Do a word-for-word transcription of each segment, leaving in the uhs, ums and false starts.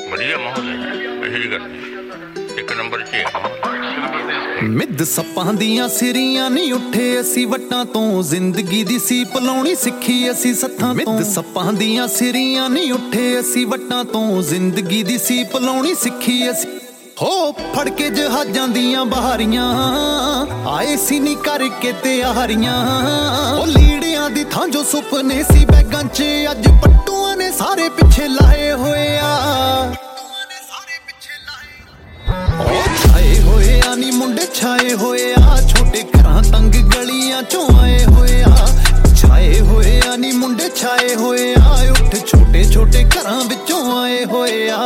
ਵਧੀਆ ਮਾਹੌਲ ਹੈ, ਇਹੋ ਜਿਹੀ ਗੱਲ ਨਹੀਂ, ਇੱਕ ਨੰਬਰ 'ਚ ਹੈ। ਮਿੱਧ ਸੱਪਾਂ ਦੀਆਂ ਸਿਰੀਆਂ ਨਹੀਂ ਉੱਠੇ ਅਸੀਂ ਵੱਟਾਂ ਤੋਂ, ਜ਼ਿੰਦਗੀ ਦੀ ਸੀਪ ਲਾਉਣੀ ਸਿੱਖੀ ਅਸੀਂ ਸੱਥਾਂ ਤੋਂ। ਮਿੱਧ ਸੱਪਾਂ ਦੀਆਂ ਸਿਰੀਆਂ ਨਹੀਂ ਉੱਠੇ ਅਸੀਂ ਵੱਟਾਂ ਤੋਂ, ਜ਼ਿੰਦਗੀ ਦੀ ਸੀਪ ਲਾਉਣੀ ਸਿੱਖੀ ਅਸੀਂ। ਹੋ ਫੜ ਕੇ ਜਹਾਜ਼ਾਂ ਦੀਆਂ ਬਹਾਰੀਆਂ ਆਏ ਸੀ ਨੀ ਕਰਕੇ ਤਿਆਰੀਆਂ, ਉਹ ਲੀੜਿਆਂ ਦੀ ਥਾਂ ਜੋ ਸੁਪਨੇ ਸੀ ਬੈਗਾਂ 'ਚ ਅੱਜ ਪੱਟੂਆਂ ਨੇ ਸਾਰੇ ਪਿੱਛੇ ਲਾਏ ਹੋਏ ਆ। ਉਹ ਛਾਏ ਹੋਏ ਆ ਨੀ ਮੁੰਡੇ ਛਾਏ ਹੋਏ ਆ, ਛੋਟੇ ਘਰਾਂ ਤੰਗ ਗਲੀਆਂ 'ਚੋਂ ਆਏ ਹੋਏ ਆ। ਛਾਏ ਹੋਏ ਆ ਨੀ ਮੁੰਡੇ ਛਾਏ ਹੋਏ ਆ, ਉੱਠ ਛੋਟੇ ਛੋਟੇ ਘਰਾਂ ਵਿੱਚੋਂ ਆਏ ਹੋਏ ਆ।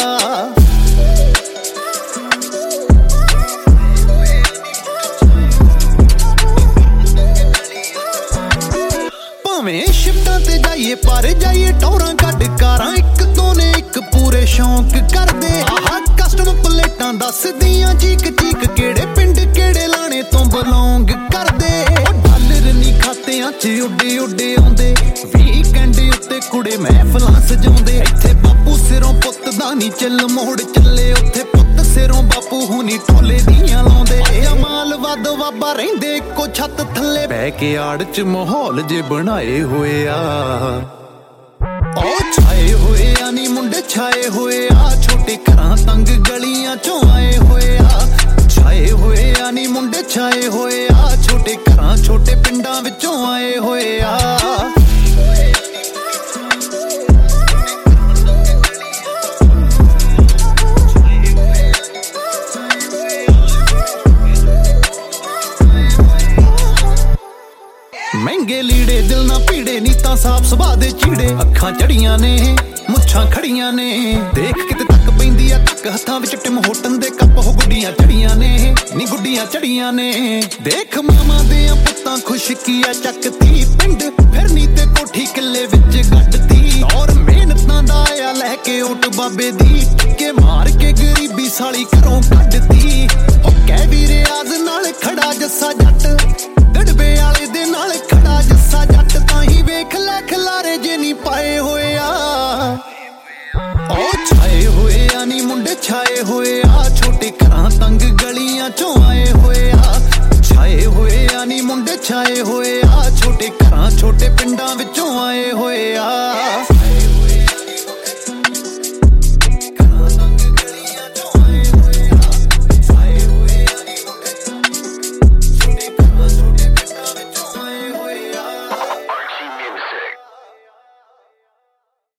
ਭਾਵੇਂ ਸ਼ਿਫਟਾਂ ਤੇ ਜਾਈਏ ਪਰ ਜਾਈਏ ਟੌਰਾਂ ਕੱਢ ਕਾਰਾਂ, ਇੱਕ ਤੋਂ ਨੇ ਇੱਕ ਪੂਰੇ ਸ਼ੌਂਕ ਕਰਦੇ। ਆਹ ਕਸਟਮ ਪਲੇਟਾਂ ਦੱਸਦੀਆਂ ਚੀਕ ਚੀਕ ਕਿਹੜੇ ਪਿੰਡ ਕਿਹੜੇ ਲਾਣੇ ਤੋਂ ਬਿਲੋਂਗ ਕਰਦੇ। ਉਹ ਡਾਲਰ ਨੀ ਖਾਤਿਆਂ 'ਚ ਉੱਡੇ ਉੱਡੇ ਆਉਂਦੇ, ਵੀਕਐਂਡ ਉੱਤੇ ਕੁੜੇ ਮਹਿਫਲਾਂ ਸਜਾਉਂਦੇ। ਇੱਥੇ ਬਾਪੂ ਸਿਰੋਂ ਪੁੱਤ ਦਾ ਨੀ ਚੱਲ ਮੋੜ ਚੱਲੇ, ਉੱਥੇ ਪੁੱਤ ਸਿਰੋਂ ਬਾਪੂ ਹੁਣੀ ਢੋਲੇ ਦੀਆਂ ਲਾਉਂਦੇ। ਮਾਲ ਵੱਧ ਵਾਬਾ ਰਹਿੰਦੇ ਇੱਕੋ ਛੱਤ ਥੱਲੇ ਬਹਿ ਕੇ ਆੜ 'ਚ ਮਾਹੌਲ ਜੇ ਬਣਾਏ ਹੋਏ ਆ। ਉਹ ਛਾਏ ਹੋਏ ਆ ਨੀ ਮੁੰਡੇ ਛਾਏ ਹੋਏ ਆ, ਛੋਟੇ ਘਰਾਂ ਤੰਗ ਗਲੀਆਂ 'ਚੋਂ ਆਏ ਹੋਏ ਆ। ਛਾਏ ਹੋਏ ਆ ਨੀ ਮੁੰਡੇ ਛਾਏ ਹੋਏ ਆ, ਛੋਟੇ ਘਰਾਂ ਛੋਟੇ ਪਿੰਡਾਂ ਵਿੱਚੋਂ ਆਏ ਹੋਏ ਆ। ਮਹਿੰਗੇ ਲੀੜੇ ਦਿਲ ਨਾ ਪੀੜੇ ਨੀ ਤਾਂ ਸਾਫ ਸੁਭਾਅ ਦੇ ਚੀੜੇ, ਅੱਖਾਂ ਚੜੀਆਂ ਨੇ ਮੁੱਛਾਂ ਖੜੀਆਂ ਨੇ, ਦੇਖ ਕਿਤੇ ਤੱਕ ਪੈਂਦੀ ਆ ਤੱਕ ਹੱਥਾਂ ਵਿੱਚ ਟਿਮ ਹੋਟਨ ਦੇ ਕੱਪ। ਉਹ ਗੁੱਡੀਆਂ ਚੜੀਆਂ ਨੇ ਨੀ ਗੁੱਡੀਆਂ ਚੜੀਆਂ ਨੇ, ਦੇਖ ਮਾਮਾ ਦੇ ਪੁੱਤਾਂ ਖੁਸ਼ਕੀਆਂ ਚੱਕਤੀ, ਪਿੰਡ ਫਿਰਨੀ ਤੇ ਕੋਠੀ ਕਿੱਲੇ ਵਿੱਚ ਗੱਡਤੀ। ਔਰ ਮਿਹਨਤਾਂ ਦਾ ਆ ਲੈ ਕੇ ਓਟ ਬਾਬੇ ਦੀ, ਟੱਕੇ ਮਾਰ ਕੇ ਗਰੀਬੀ ਸਾਲੀ ਘਰੋਂ ਕੱਢਤੀ। ਉਹ ਕਹਿ ਵੀ ਰਿਆਜ਼ ਨਾਲ ਖੜਾ ਜੱਸਾ ਜੱਟ, ਡੜਬੇ ਵਾਲੇ ਦੇ ਨਾਲ ਖੜਾ ਜੱਸਾ ਜੱਟ, ਤਾਂ ਹੀ ਵੇਖ ਲੈ ਖਲਾਰੇ ਜੇ ਨੀ ਪਾਏ ਹੋਏ ਆ। ਉਹ ਛਾਏ ਹੋਏ ਆ ਨੀ ਮੁੰਡੇ ਛਾਏ ਹੋਏ ਆ, ਛੋਟੇ ਘਰਾਂ ਤੰਗ ਗਲੀਆਂ 'ਚੋਂ ਆਏ ਹੋਏ ਆ। ਛਾਏ ਹੋਏ ਆ ਨੀ ਮੁੰਡੇ ਛਾਏ ਹੋਏ ਆ, ਛੋਟੇ ਘਰਾਂ ਛੋਟੇ ਪਿੰਡਾਂ ਵਿੱਚੋਂ ਆਏ ਹੋਏ ਆ।